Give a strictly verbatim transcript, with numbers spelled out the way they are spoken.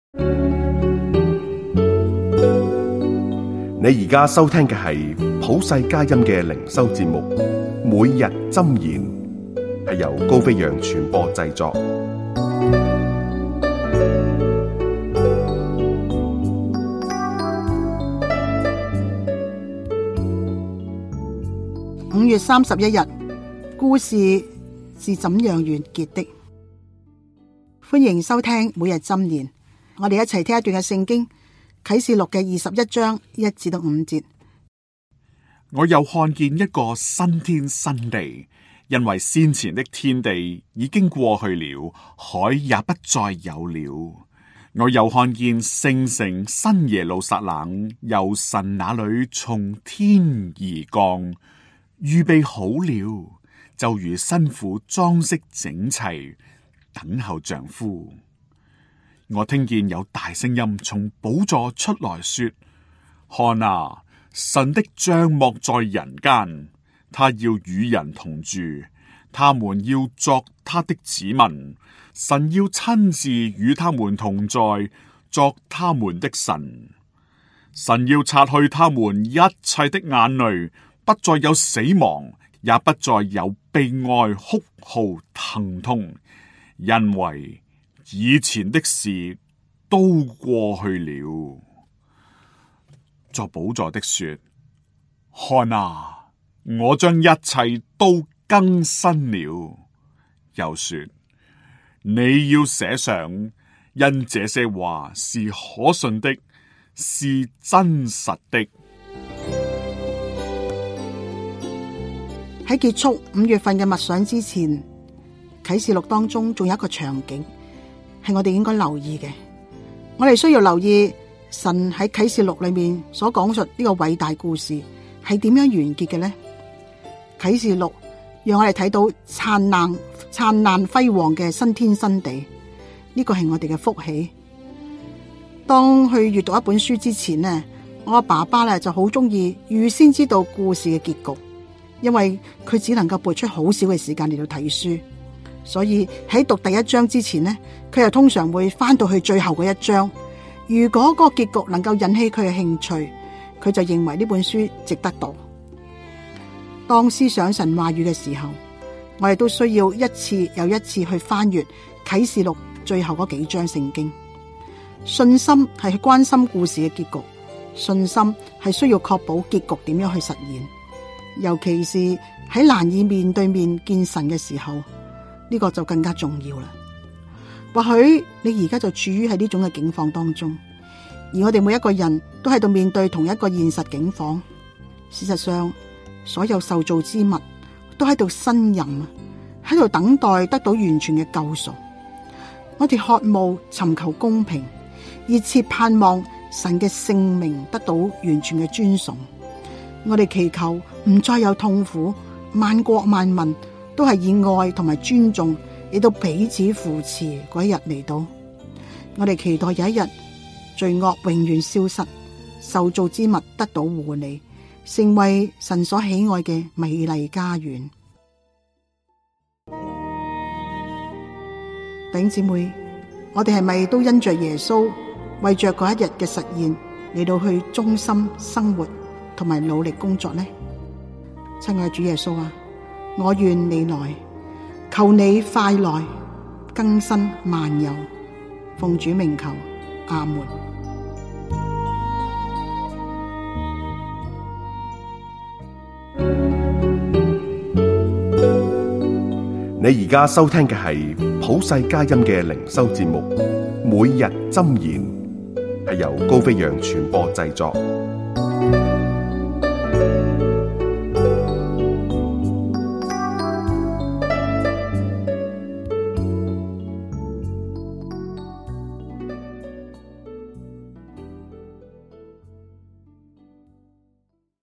你而家收聽嘅係普世佳音嘅靈修節目，每日箴言，係由高飛揚傳播製作。 五月三十一日，故事是怎樣完結的？歡迎收聽每日箴言，我哋一齊聽一段嘅聖經。啟示錄嘅二十一章一至到五節。 我又看見一個新天新地，因為先前的天地已經過去了，海也不再有了。我又看見聖城新耶路撒冷由神那裏從天而降，預備好了，就如新婦裝飾整齊，等候丈夫。我聽見有大聲音從寶座出來說：看啊，神的帳幕在人間，他要與人同住，他們要作他的子民，神要親自與他們同在，作他們的神。神要擦去他們一切的眼淚，不再有死亡，也不再有悲哀、哭號、疼痛，因為以前的事都過去了。作寶座的說：看啊，我將一切都更新了。又說：你要寫上，因這些話是可信的，是真實的。 喺結束五月份嘅默想之前，啟示錄當中仲有一個場景係我哋應該留意嘅。我哋需要留意神喺啟示錄裏面所講述呢個偉大故事係點樣完結嘅呢？啟示錄讓我哋睇到燦爛、燦爛輝煌嘅新天新地，呢個係我哋嘅福氣。當去閱讀一本書之前呢，我爸爸咧就好中意預先知道故事嘅結局，因為佢只能夠撥出好少嘅時間嚟到睇書。所以喺讀第一章之前呢，佢又通常會翻到去最後嗰一章。如果嗰個結局能夠引起佢嘅興趣，佢就認為呢本書值得讀。當思想神話語嘅時候，我哋都需要一次又一次去翻閱啟示錄最後嗰幾章聖經。信心係去關心故事嘅結局，信心係需要確保結局點樣去實現，尤其是喺難以面對面見神嘅時候。呢個就更加重要啦。或許你而家就處於喺呢種嘅境況當中，而我哋每一個人都喺度面對同一個現實境況。事實上，所有受造之物都喺度呻吟，喺度等待得到完全嘅救贖。我哋渴慕尋求公平，熱切盼望神嘅聖名得到完全嘅尊崇。我哋祈求唔再有痛苦，萬國萬民都係以愛同埋尊重嚟到彼此扶持嗰一日嚟到。我哋期待有一日罪惡永遠消失，受造之物得到護理，成為神所喜愛嘅美麗家園。弟兄姊妹，我哋係咪都因着耶穌為着嗰一日嘅實現嚟到去忠心生活同埋努力工作呢？親愛主耶穌啊，我願你來，求你快來更新萬有，奉主名求，阿門。 你而家收聽嘅係普世佳音嘅靈修節目，每日箴言，係由高飛揚傳播製作。